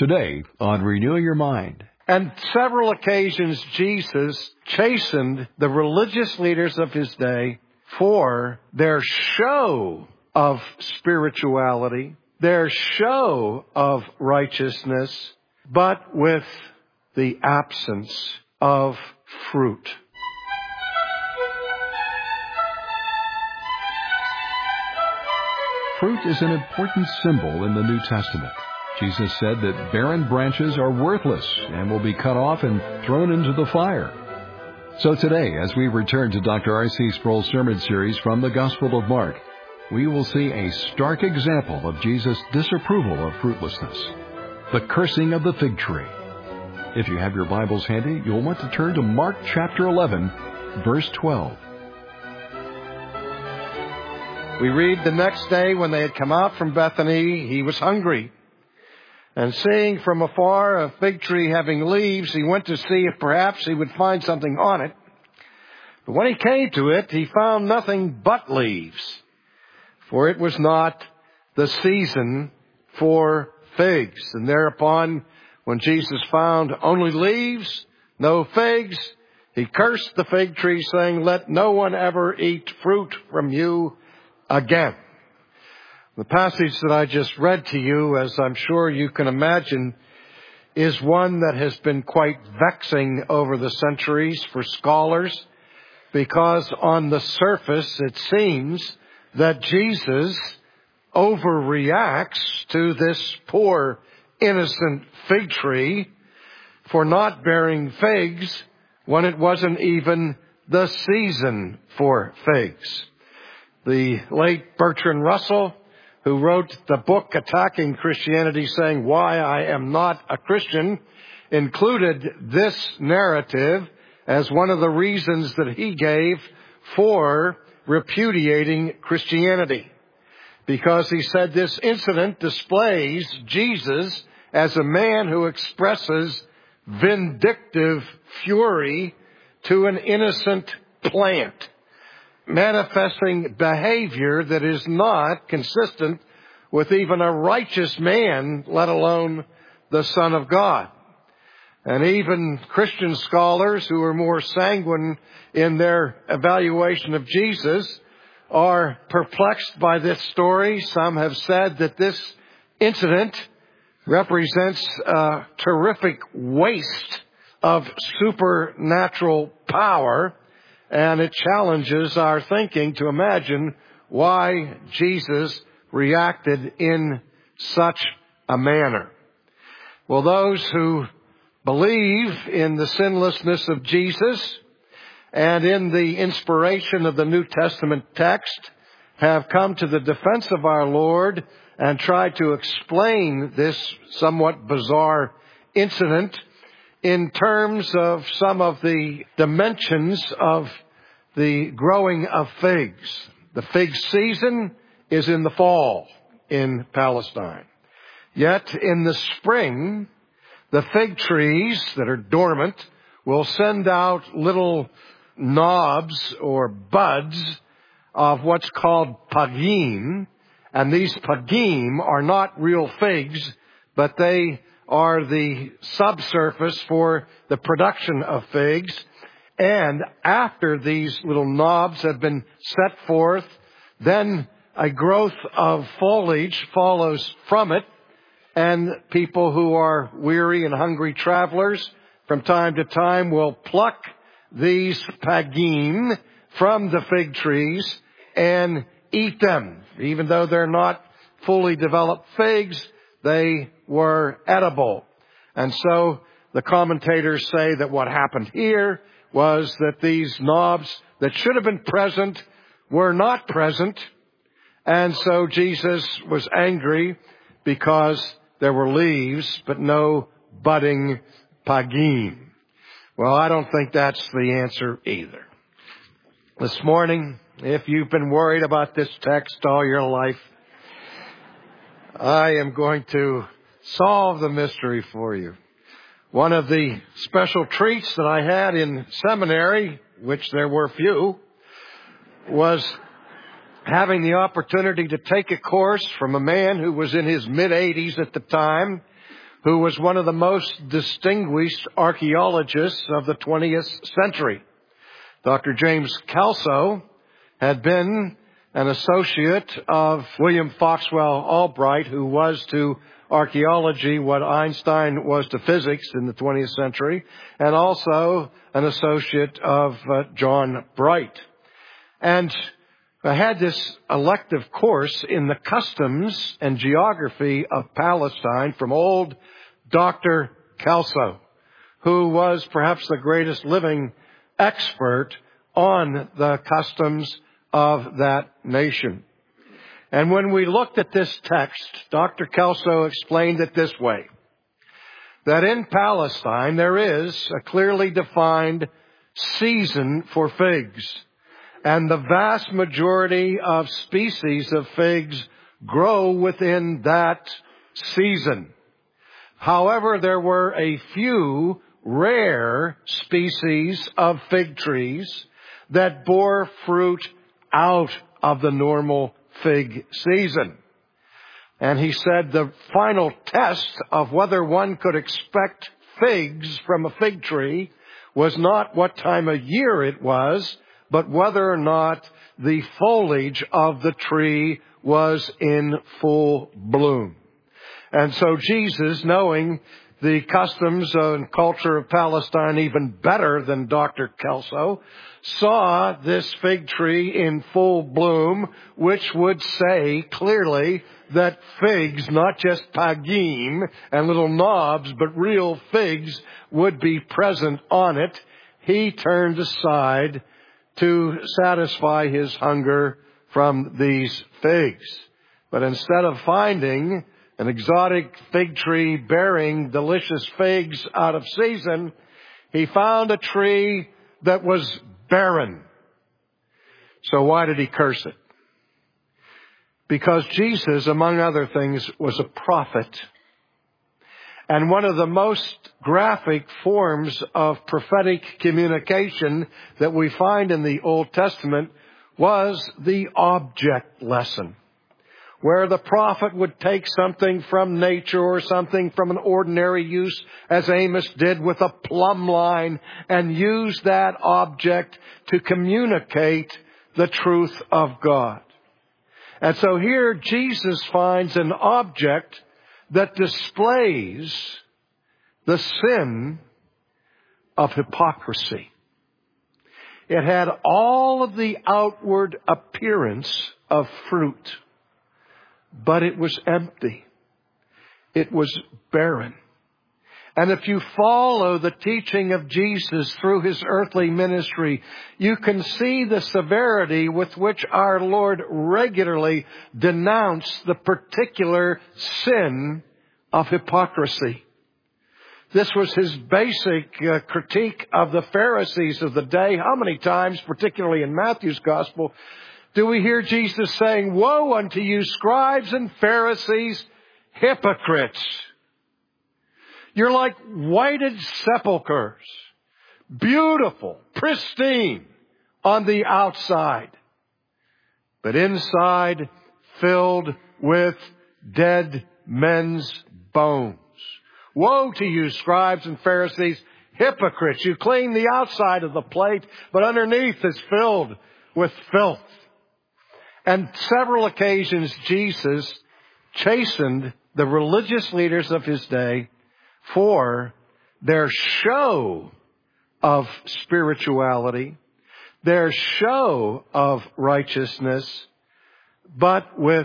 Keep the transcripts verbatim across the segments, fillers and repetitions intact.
Today on Renewing Your Mind. On several occasions, Jesus chastened the religious leaders of his day for their show of spirituality, their show of righteousness, but with the absence of fruit. Fruit is an important symbol in the New Testament. Jesus said that barren branches are worthless and will be cut off and thrown into the fire. So today, as we return to Doctor R C Sproul's sermon series from the Gospel of Mark, we will see a stark example of Jesus' disapproval of fruitlessness, the cursing of the fig tree. If you have your Bibles handy, you'll want to turn to Mark chapter eleven, verse twelve. We read, the next day when they had come out from Bethany, he was hungry. And seeing from afar a fig tree having leaves, he went to see if perhaps he would find something on it. But when he came to it, he found nothing but leaves, for it was not the season for figs. And thereupon, when Jesus found only leaves, no figs, he cursed the fig tree, saying, "Let no one ever eat fruit from you again." The passage that I just read to you, as I'm sure you can imagine, is one that has been quite vexing over the centuries for scholars, because on the surface it seems that Jesus overreacts to this poor innocent fig tree for not bearing figs when it wasn't even the season for figs. The late Bertrand Russell, who wrote the book Attacking Christianity, saying Why I Am Not a Christian, included this narrative as one of the reasons that he gave for repudiating Christianity. Because he said this incident displays Jesus as a man who expresses vindictive fury to an innocent plant, manifesting behavior that is not consistent with even a righteous man, let alone the Son of God. And even Christian scholars who are more sanguine in their evaluation of Jesus are perplexed by this story. Some have said that this incident represents a terrific waste of supernatural power, and it challenges our thinking to imagine why Jesus reacted in such a manner. Well, those who believe in the sinlessness of Jesus and in the inspiration of the New Testament text have come to the defense of our Lord and tried to explain this somewhat bizarre incident in terms of some of the dimensions of the growing of figs. The fig season is in the fall in Palestine. Yet in the spring, the fig trees that are dormant will send out little knobs or buds of what's called pagim. And these pagim are not real figs, but they are the subsurface for the production of figs. And after these little knobs have been set forth, then a growth of foliage follows from it. And people who are weary and hungry travelers from time to time will pluck these pagim from the fig trees and eat them. Even though they're not fully developed figs, they were edible. And so the commentators say that what happened here was that these knobs that should have been present were not present. And so Jesus was angry because there were leaves, but no budding pagim. Well, I don't think that's the answer either. This morning, if you've been worried about this text all your life, I am going to solve the mystery for you. One of the special treats that I had in seminary, which there were few, was having the opportunity to take a course from a man who was in his mid-eighties at the time, who was one of the most distinguished archaeologists of the twentieth century. Doctor James Kelso had been an associate of William Foxwell Albright, who was to archaeology what Einstein was to physics in the twentieth century, and also an associate of uh, John Bright. And I had this elective course in the customs and geography of Palestine from old Doctor Kelso, who was perhaps the greatest living expert on the customs of that nation. And when we looked at this text, Doctor Kelso explained it this way, that in Palestine there is a clearly defined season for figs, and the vast majority of species of figs grow within that season. However, there were a few rare species of fig trees that bore fruit out of the normal fig season. And he said the final test of whether one could expect figs from a fig tree was not what time of year it was, but whether or not the foliage of the tree was in full bloom. And so Jesus, knowing the customs and culture of Palestine even better than Doctor Kelso, saw this fig tree in full bloom, which would say clearly that figs, not just pagim and little knobs, but real figs would be present on it. He turned aside to satisfy his hunger from these figs. But instead of finding an exotic fig tree bearing delicious figs out of season, he found a tree that was barren. So why did he curse it? Because Jesus, among other things, was a prophet. And one of the most graphic forms of prophetic communication that we find in the Old Testament was the object lesson, where the prophet would take something from nature or something from an ordinary use, as Amos did with a plumb line, and use that object to communicate the truth of God. And so here Jesus finds an object that displays the sin of hypocrisy. It had all of the outward appearance of fruit, but it was empty. It was barren. And if you follow the teaching of Jesus through his earthly ministry, you can see the severity with which our Lord regularly denounced the particular sin of hypocrisy. This was his basic uh, critique of the Pharisees of the day. How many times, particularly in Matthew's Gospel, do we hear Jesus saying, "Woe unto you, scribes and Pharisees, hypocrites! You're like whited sepulchres, beautiful, pristine on the outside, but inside filled with dead men's bones. Woe to you, scribes and Pharisees, hypocrites! You clean the outside of the plate, but underneath is filled with filth." And several occasions Jesus chastened the religious leaders of his day for their show of spirituality, their show of righteousness, but with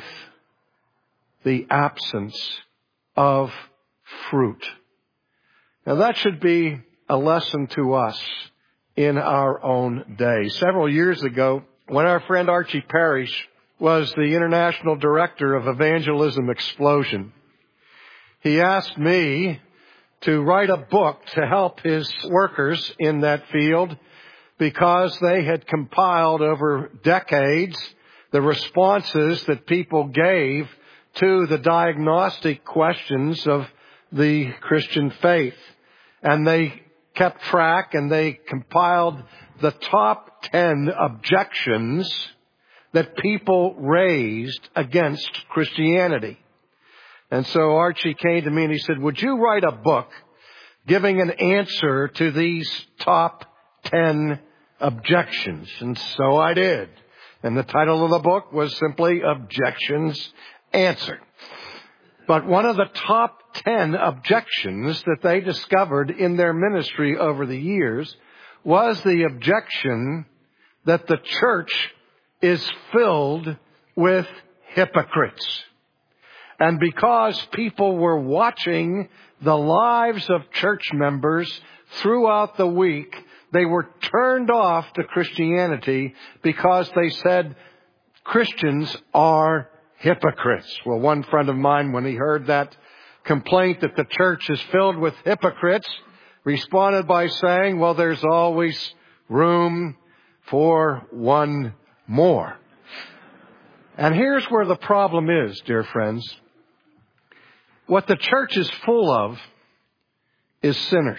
the absence of fruit. Now that should be a lesson to us in our own day. Several years ago, when our friend Archie Parrish was the international director of Evangelism Explosion, he asked me to write a book to help his workers in that field, because they had compiled over decades the responses that people gave to the diagnostic questions of the Christian faith. And they kept track and they compiled the top ten objections that people raised against Christianity. And so Archie came to me and he said, would you write a book giving an answer to these top ten objections? And so I did. And the title of the book was simply Objections Answered. But one of the top ten objections that they discovered in their ministry over the years was the objection that the church is filled with hypocrites. And because people were watching the lives of church members throughout the week, they were turned off to Christianity because they said Christians are hypocrites. Well, one friend of mine, when he heard that complaint that the church is filled with hypocrites, responded by saying, well, there's always room for one more. And here's where the problem is, dear friends. What the church is full of is sinners.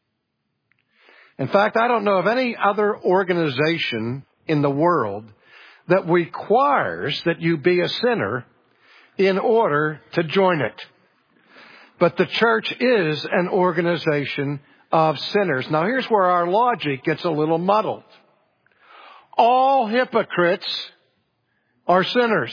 In fact, I don't know of any other organization in the world that requires that you be a sinner in order to join it. But the church is an organization of sinners. Now, here's where our logic gets a little muddled. All hypocrites are sinners.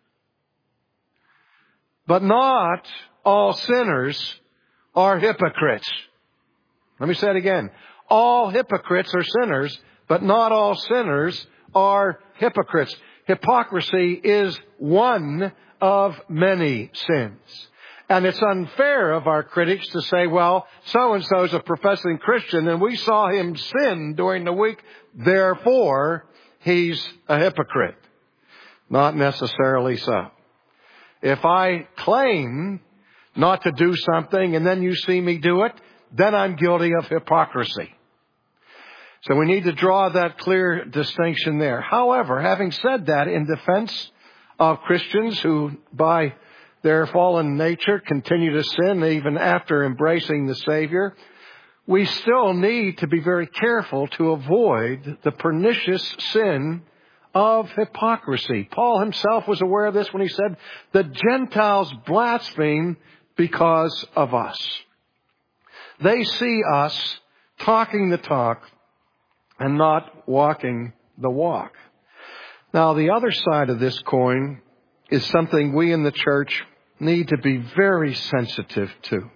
But not all sinners are hypocrites. Let me say it again. All hypocrites are sinners, but not all sinners are hypocrites. Hypocrisy is one of many sins. And it's unfair of our critics to say, well, so-and-so is a professing Christian and we saw him sin during the week, therefore he's a hypocrite. Not necessarily so. If I claim not to do something and then you see me do it, then I'm guilty of hypocrisy. So we need to draw that clear distinction there. However, having said that, in defense of Christians who, by their fallen nature, continue to sin even after embracing the Savior, we still need to be very careful to avoid the pernicious sin of hypocrisy. Paul himself was aware of this when he said, the Gentiles blaspheme because of us. They see us talking the talk and not walking the walk. Now, the other side of this coin is something we in the church need to be very sensitive to.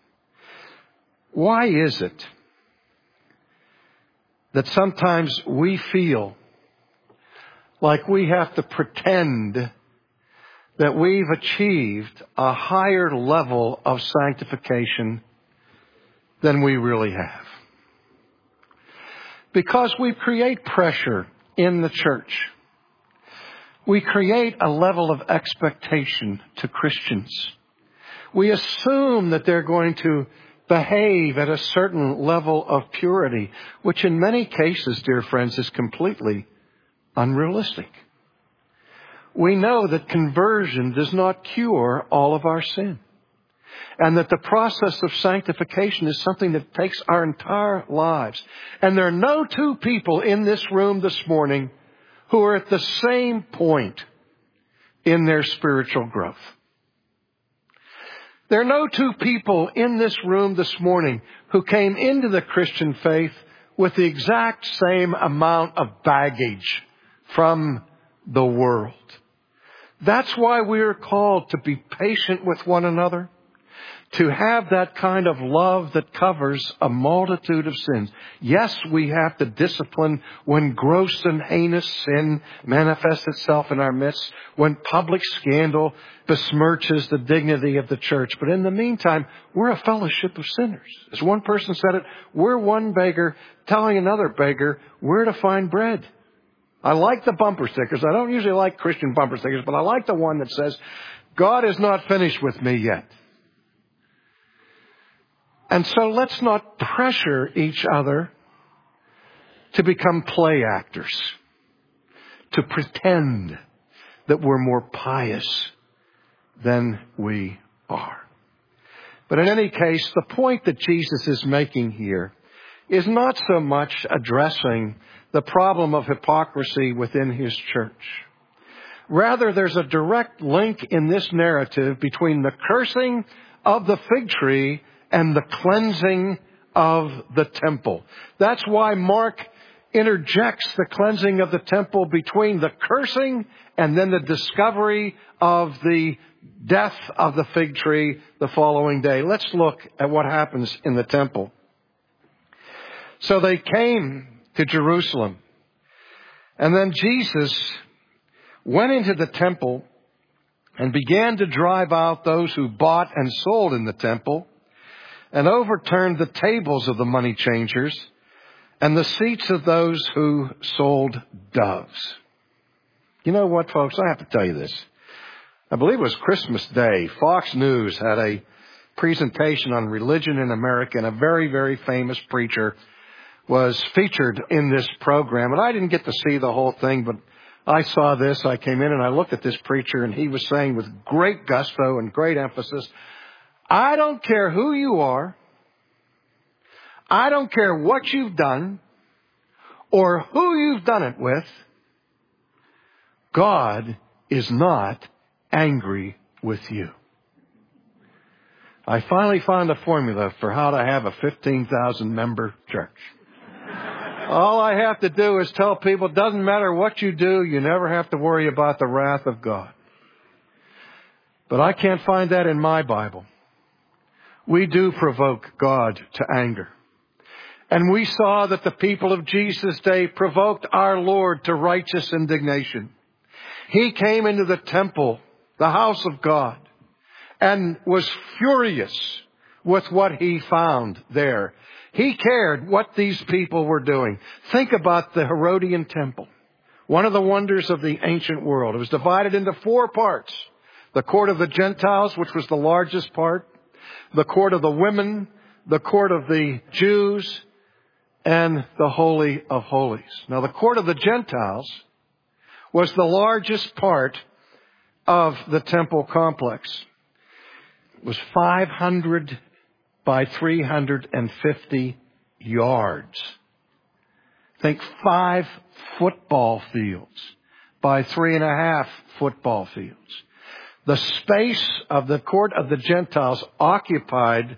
Why is it that sometimes we feel like we have to pretend that we've achieved a higher level of sanctification than we really have? Because we create pressure in the church. We create a level of expectation to Christians. We assume that they're going to behave at a certain level of purity, which in many cases, dear friends, is completely unrealistic. We know that conversion does not cure all of our sin, and that the process of sanctification is something that takes our entire lives. And there are no two people in this room this morning who are at the same point in their spiritual growth. There are no two people in this room this morning who came into the Christian faith with the exact same amount of baggage from the world. That's why we are called to be patient with one another, to have that kind of love that covers a multitude of sins. Yes, we have to discipline when gross and heinous sin manifests itself in our midst, when public scandal besmirches the dignity of the church. But in the meantime, we're a fellowship of sinners. As one person said it, we're one beggar telling another beggar where to find bread. I like the bumper stickers. I don't usually like Christian bumper stickers, but I like the one that says, God is not finished with me yet. And so let's not pressure each other to become play actors, to pretend that we're more pious than we are. But in any case, the point that Jesus is making here is not so much addressing the problem of hypocrisy within his church. Rather, there's a direct link in this narrative between the cursing of the fig tree and the cleansing of the temple. That's why Mark interjects the cleansing of the temple between the cursing and then the discovery of the death of the fig tree the following day. Let's look at what happens in the temple. So they came to Jerusalem, and then Jesus went into the temple and began to drive out those who bought and sold in the temple, and overturned the tables of the money changers and the seats of those who sold doves. You know what, folks? I have to tell you this. I believe it was Christmas Day. Fox News had a presentation on religion in America, and a very, very famous preacher was featured in this program. And I didn't get to see the whole thing, but I saw this. I came in and I looked at this preacher, and he was saying with great gusto and great emphasis, I don't care who you are. I don't care what you've done or who you've done it with. God is not angry with you. I finally found a formula for how to have a fifteen thousand member church. All I have to do is tell people, it doesn't matter what you do, you never have to worry about the wrath of God. But I can't find that in my Bible. We do provoke God to anger. And we saw that the people of Jesus' day provoked our Lord to righteous indignation. He came into the temple, the house of God, and was furious with what he found there. He cared what these people were doing. Think about the Herodian temple, one of the wonders of the ancient world. It was divided into four parts. The court of the Gentiles, which was the largest part, the court of the women, the court of the Jews, and the Holy of Holies. Now, the court of the Gentiles was the largest part of the temple complex. It was five hundred by three hundred fifty yards. Think five football fields by three and a half football fields. The space of the court of the Gentiles occupied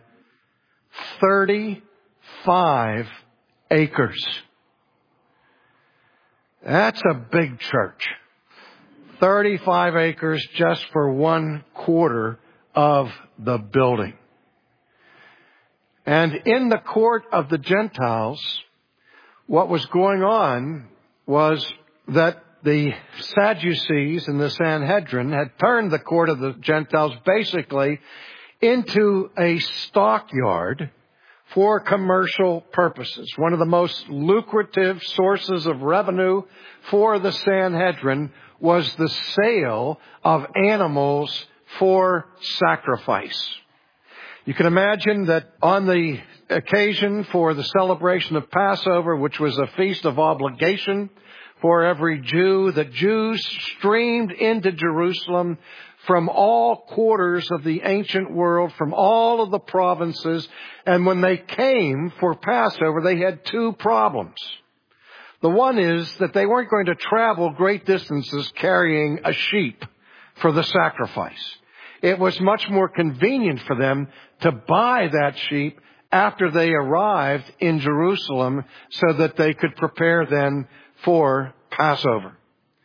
thirty-five acres. That's a big church. thirty-five acres just for one quarter of the building. And in the court of the Gentiles, what was going on was that the Sadducees and the Sanhedrin had turned the court of the Gentiles basically into a stockyard for commercial purposes. One of the most lucrative sources of revenue for the Sanhedrin was the sale of animals for sacrifice. You can imagine that on the occasion for the celebration of Passover, which was a feast of obligation for every Jew, the Jews streamed into Jerusalem from all quarters of the ancient world, from all of the provinces. And when they came for Passover, they had two problems. The one is that they weren't going to travel great distances carrying a sheep for the sacrifice. It was much more convenient for them to buy that sheep after they arrived in Jerusalem so that they could prepare then for Passover.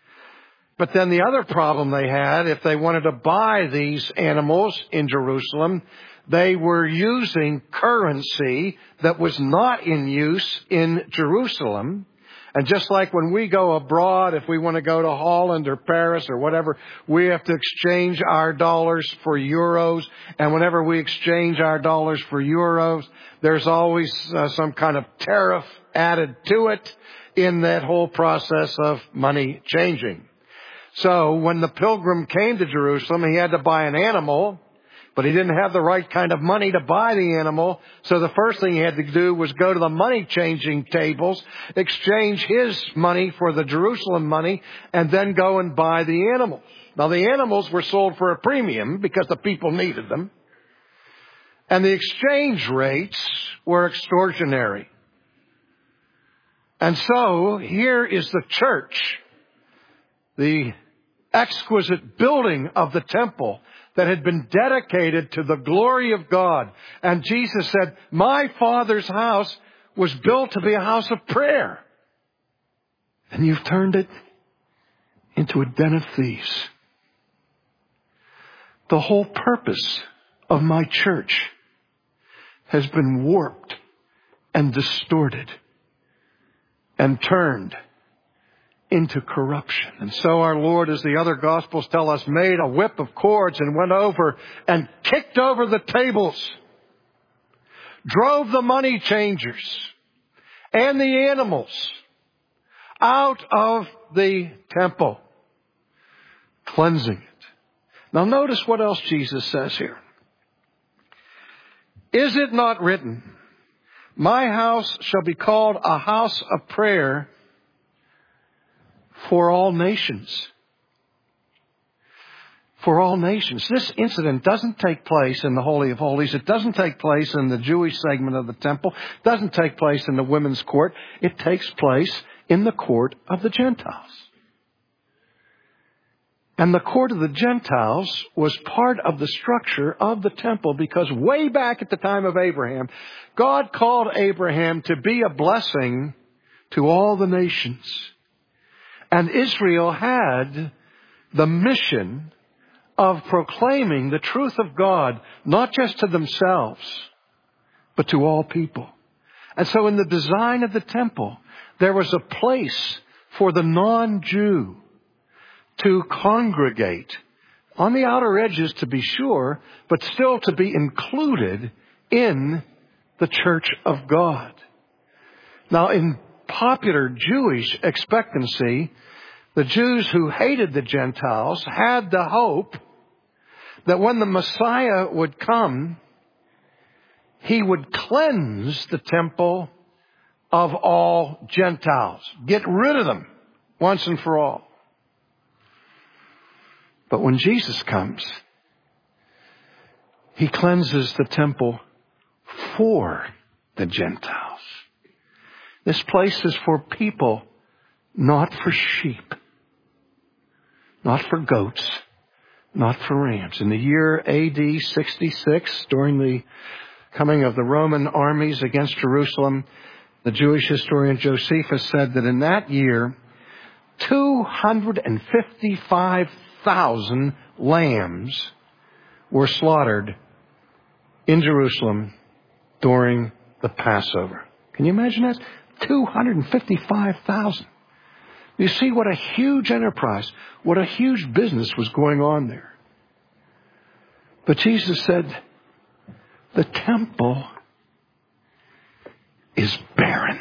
But then the other problem they had, if they wanted to buy these animals in Jerusalem, they were using currency that was not in use in Jerusalem. And just like when we go abroad, if we want to go to Holland or Paris or whatever, we have to exchange our dollars for euros. And whenever we exchange our dollars for euros, there's always uh, some kind of tariff added to it in that whole process of money changing. So when the pilgrim came to Jerusalem, he had to buy an animal, but he didn't have the right kind of money to buy the animal. So the first thing he had to do was go to the money changing tables, exchange his money for the Jerusalem money, and then go and buy the animals. Now the animals were sold for a premium because the people needed them. And the exchange rates were extraordinary. And so here is the church, the exquisite building of the temple that had been dedicated to the glory of God. And Jesus said, my Father's house was built to be a house of prayer. And you've turned it into a den of thieves. The whole purpose of my church has been warped and distorted and turned into corruption. And so our Lord, as the other Gospels tell us, made a whip of cords and went over and kicked over the tables, drove the money changers and the animals out of the temple, cleansing it. Now notice what else Jesus says here. Is it not written, my house shall be called a house of prayer for all nations? For all nations. This incident doesn't take place in the Holy of Holies. It doesn't take place in the Jewish segment of the temple. It doesn't take place in the women's court. It takes place in the court of the Gentiles. And the court of the Gentiles was part of the structure of the temple because way back at the time of Abraham, God called Abraham to be a blessing to all the nations. And Israel had the mission of proclaiming the truth of God, not just to themselves, but to all people. And so in the design of the temple, there was a place for the non-Jew to congregate on the outer edges, to be sure, but still to be included in the church of God. Now, in popular Jewish expectancy, the Jews who hated the Gentiles had the hope that when the Messiah would come, he would cleanse the temple of all Gentiles. Get rid of them once and for all. But when Jesus comes, he cleanses the temple for the Gentiles. This place is for people, not for sheep, not for goats, not for rams. In the year A D sixty-six, during the coming of the Roman armies against Jerusalem, the Jewish historian Josephus said that in that year, two hundred fifty-five thousand lambs were slaughtered in Jerusalem during the Passover. Can you imagine that? two hundred fifty-five thousand. You see what a huge enterprise, what a huge business was going on there. But Jesus said, the temple is barren.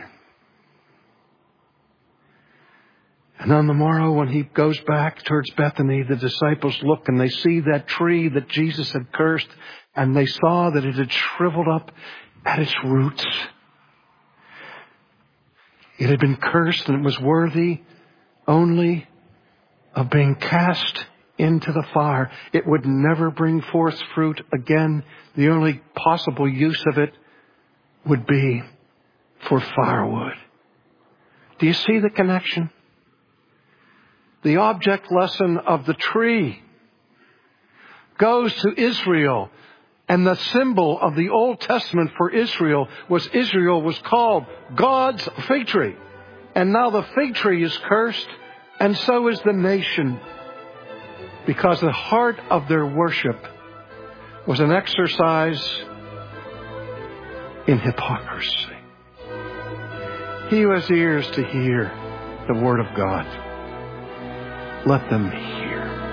And on the morrow, when he goes back towards Bethany, the disciples look and they see that tree that Jesus had cursed, and they saw that it had shriveled up at its roots. It had been cursed and it was worthy only of being cast into the fire. It would never bring forth fruit again. The only possible use of it would be for firewood. Do you see the connection? The object lesson of the tree goes to Israel. And the symbol of the Old Testament for Israel was Israel was called God's fig tree. And now the fig tree is cursed, and so is the nation, because the heart of their worship was an exercise in hypocrisy. He who has ears to hear the word of God, let them hear.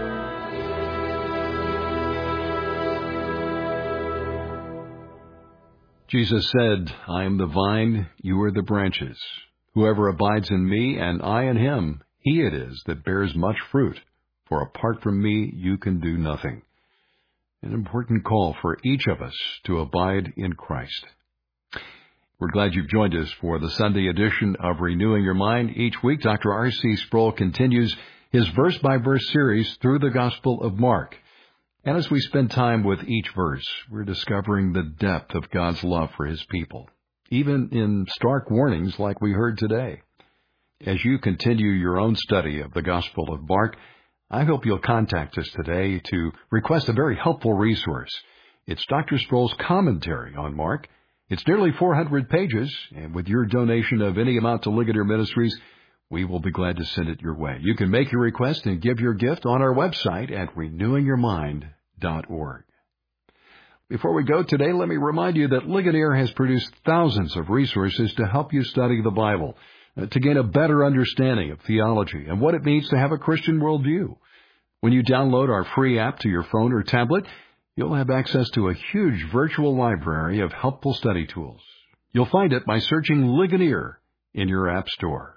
Jesus said, I am the vine, you are the branches. Whoever abides in me and I in him, he it is that bears much fruit. For apart from me, you can do nothing. An important call for each of us to abide in Christ. We're glad you've joined us for the Sunday edition of Renewing Your Mind. Each week, Doctor R C Sproul continues his verse-by-verse series through the Gospel of Mark. And as we spend time with each verse, we're discovering the depth of God's love for his people, even in stark warnings like we heard today. As you continue your own study of the Gospel of Mark, I hope you'll contact us today to request a very helpful resource. It's Doctor Sproul's commentary on Mark. It's nearly four hundred pages, and with your donation of any amount to Ligonier Ministries, we will be glad to send it your way. You can make your request and give your gift on our website at renewing your mind dot org. Before we go today, let me remind you that Ligonier has produced thousands of resources to help you study the Bible, uh, to gain a better understanding of theology and what it means to have a Christian worldview. When you download our free app to your phone or tablet, you'll have access to a huge virtual library of helpful study tools. You'll find it by searching Ligonier in your app store.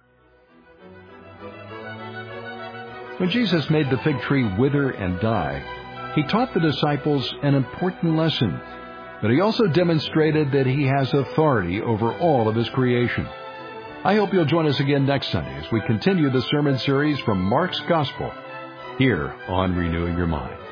When Jesus made the fig tree wither and die, he taught the disciples an important lesson, but he also demonstrated that he has authority over all of his creation. I hope you'll join us again next Sunday as we continue the sermon series from Mark's Gospel here on Renewing Your Mind.